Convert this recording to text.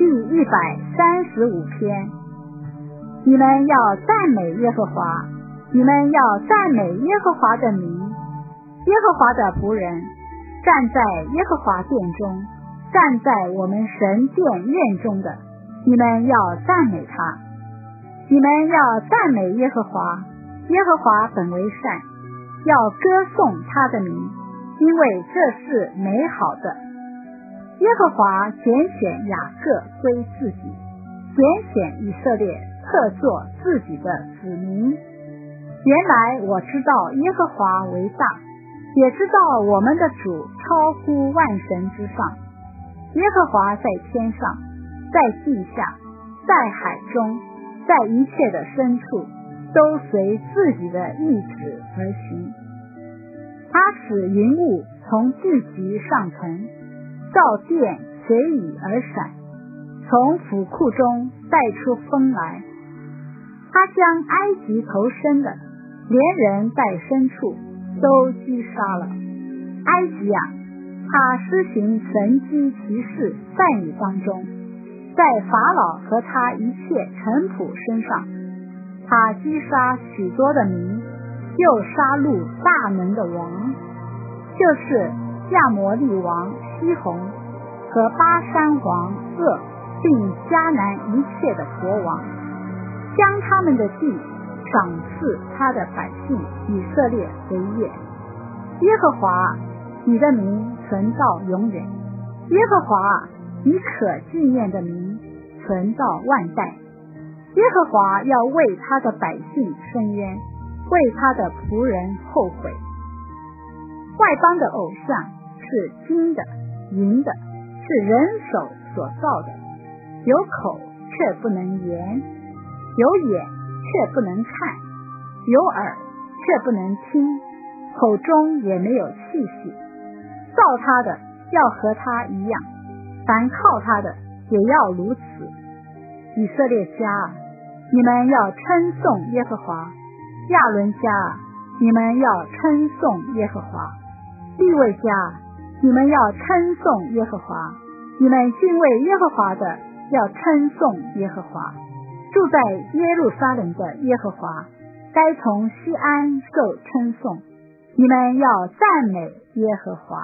135篇。你们要赞美耶和华，你们要赞美耶和华的名。耶和华的仆人站在耶和华殿中，站在我们神殿院中的，你们要赞美他。你们要赞美耶和华，耶和华本为善，要歌颂他的名，因为这是美好的。耶和华拣选雅各归自己，拣选以色列特作自己的子民。原来我知道耶和华为大，也知道我们的主超乎万神之上。耶和华在天上，在地下，在海中，在一切的深处，都随自己的意志而行。他使云雾从地极上腾，照电随雨而闪，从府库中带出风来。他将埃及投生的，连人在深处都击杀了。埃及啊，他施行神迹奇事在你当中，在法老和他一切臣仆身上，他击杀许多的民，又杀戮大能的王，就是亚摩利王西宏和巴珊王噩，并迦南一切的国王，将他们的地赏赐他的百姓以色列为业。耶和华，你的名存到永远。耶和华，你可纪念的名存到万代。耶和华要为他的百姓伸冤，为他的仆人后悔。外邦的偶像是金的银的，是人手所造的，有口却不能言，有眼却不能看，有耳却不能听，口中也没有气息。造他的要和他一样，凡靠他的也要如此。以色列家啊，你们要称颂耶和华；亚伦家啊，你们要称颂耶和华；利未家啊，你们要称颂耶和华；你们敬畏耶和华的要称颂耶和华。住在耶路撒冷的耶和华，该从西安受称颂。你们要赞美耶和华。